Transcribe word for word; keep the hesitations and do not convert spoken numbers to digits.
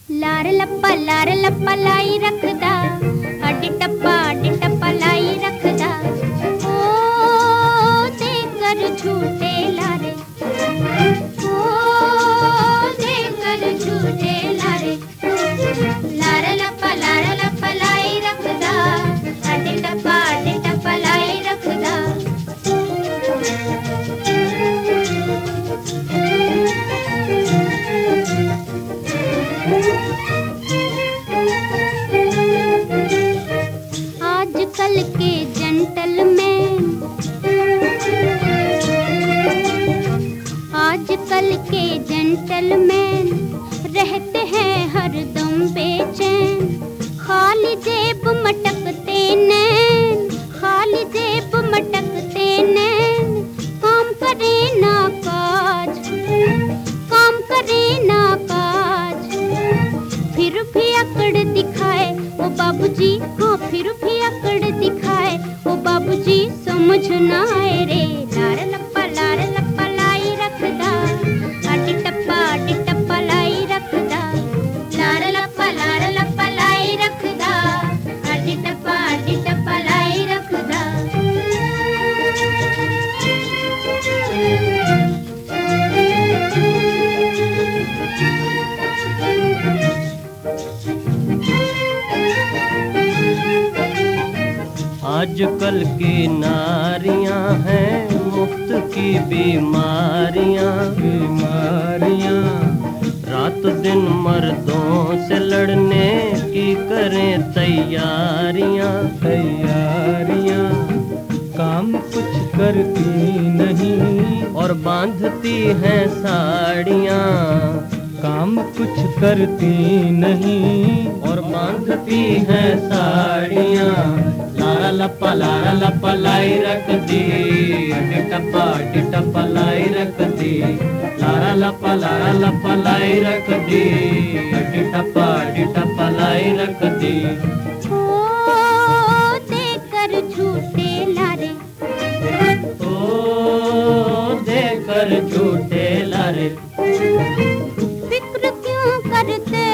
लार लप्पा लार लप्पा लाई रखदा, अड्डी टप्पा अड्डी टप्पा लाई रखदा। ओ दे कर झूठे लारे, ओ दे कर झूठे लारे। लार लप्पा लार लप्पा लाई रखदा, अड्डी टप्पा अड्डी टप्पा लाई रखदा। आजकल के जेंटलमैन, आजकल के जेंटलमैन रहते हैं हरदम बेचैन। खाली जेब मटकते नैन, खाली जेब मटकते नैन। काम करे ना काज, काम करे ना काज, फिर भी अकड़ दिखाए ओ बाबूजी। हाँ फिर भी अकड़ दिखाए ओ बाबूजी, समझ ना आए रे। लार लप्पा लार लप्पा लाई रखदा, अड्डी टप्पा अड्डी टप्पा लाई रखदा। लार लप्पा लार लप्पा लाई रखदा, अड्डी टप्पा अड्डी टप्पा लाई रखदा। आजकल की नारियां हैं मुफ्त की बीमारियां, बीमारियां। रात दिन मर्दों से लड़ने की करें तैयारियां, तैयारियां। काम कुछ करती नहीं और बांधती हैं साड़ियां, काम कुछ करती नहीं और बांधती हैं साड़ियां। लारा लप्पा लारा लप्पा लाई रख दी, अड्डी टप्पा अड्डी टप्पा लाई रख दी। लारा लप्पा लारा लप्पा लाई रख दी, अड्डी टप्पा अड्डी टप्पा लाई रख दी। ओ दे कर झूठे लारे, ओ दे कर झूठे लारे। फिक्र क्यों करते